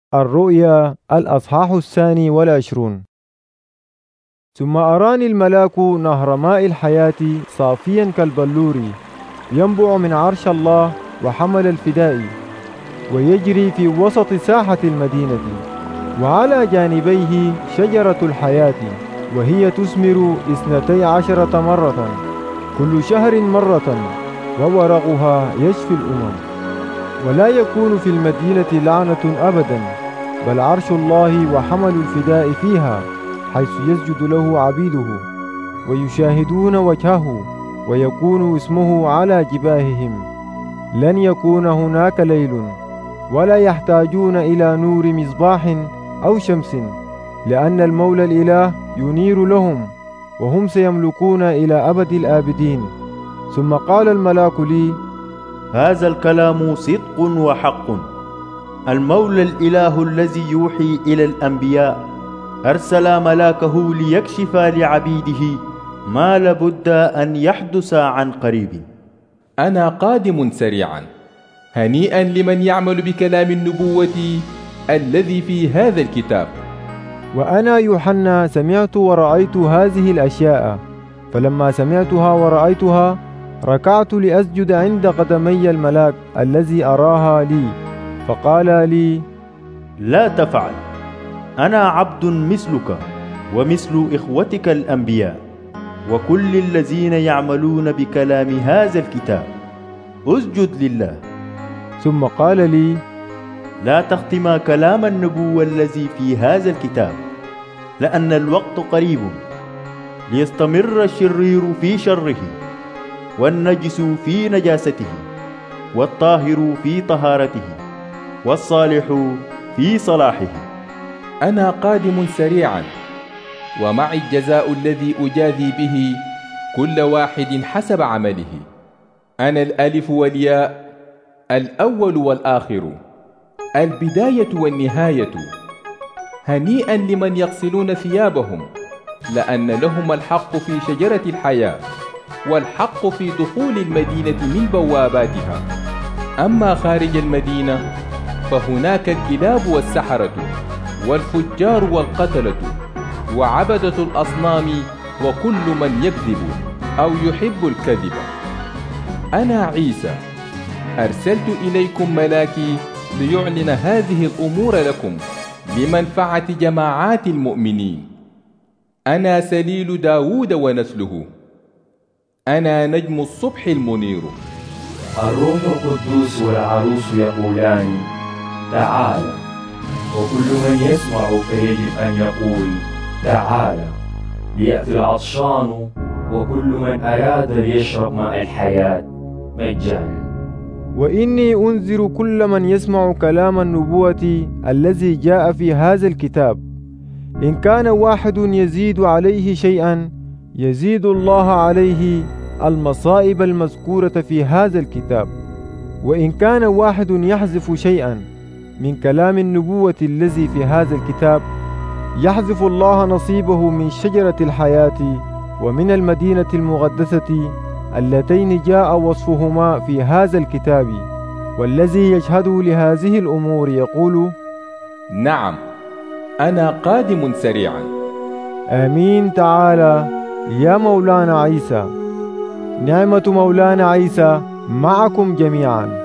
الرؤيا الأصحاح 22. ثم أراني الملاك نهر ماء الحياة صافيا كالبلور ينبع من عرش الله وحمل الفداء، ويجري في وسط ساحة المدينة، وعلى جانبيه شجرة الحياة، وهي تثمر 12 مرة، كل شهر مرة، وورقها يشفي الأمم. ولا يكون في المدينة لعنة أبدا، بل عرش الله وحمل الفداء فيها، حيث يسجد له عبيده ويشاهدون وجهه، ويكون اسمه على جباههم. لن يكون هناك ليل، ولا يحتاجون إلى نور مصباح أو شمس، لأن المولى الإله ينير لهم، وهم سيملكون إلى أبد الآبدين. ثم قال الملاك لي: هذا الكلام صدق وحق. المولى الإله الذي يوحي إلى الأنبياء أرسل ملاكه ليكشف لعبيده ما لابد أن يحدث عن قريب. أنا قادم سريعا، هنيئا لمن يعمل بكلام النبوة الذي في هذا الكتاب. وأنا يوحنا سمعت ورأيت هذه الأشياء، فلما سمعتها ورأيتها ركعت لأسجد عند قدمي الملاك الذي أراها لي، فقال لي: لا تفعل، أنا عبد مثلك ومثل إخوتك الأنبياء وكل الذين يعملون بكلام هذا الكتاب، اسجد لله. ثم قال لي: لا تختم كلام النبوة الذي في هذا الكتاب، لأن الوقت قريب، ليستمر الشرير في شره، والنجس في نجاسته، والطاهر في طهارته، والصالح في صلاحه. أنا قادم سريعا، ومعي الجزاء الذي أجازي به كل واحد حسب عمله. أنا الألف والياء، الأول والآخر، البداية والنهاية. هنيئا لمن يغسلون ثيابهم، لأن لهم الحق في شجرة الحياة، والحق في دخول المدينة من بواباتها. أما خارج المدينة فهناك الكلاب والسحرة والفجار والقتلة وعبدة الأصنام وكل من يكذب أو يحب الكذب. أنا عيسى أرسلت إليكم ملاكي ليعلن هذه الأمور لكم لمنفعة جماعات المؤمنين. أنا سليل داود ونسله، أنا نجم الصبح المنير. الروح القدوس والعروس يقولان: تعالى. وكل من يسمع فيجب أن يقول: تعالى. ليأتي العطشان وكل من أراد ليشرب ماء الحياة مجانا. وإني أنذر كل من يسمع كلام النبوة الذي جاء في هذا الكتاب. إن كان واحد يزيد عليه شيئا يزيد الله عليه المصائب المذكورة في هذا الكتاب، وإن كان واحد يحذف شيئا من كلام النبوة الذي في هذا الكتاب يحذف الله نصيبه من شجرة الحياة ومن المدينة المقدسة اللتين جاء وصفهما في هذا الكتاب. والذي يشهد لهذه الأمور يقول: نعم، أنا قادم سريعا. آمين. تعالى يا مولانا عيسى. نعمة مولانا عيسى معكم جميعا.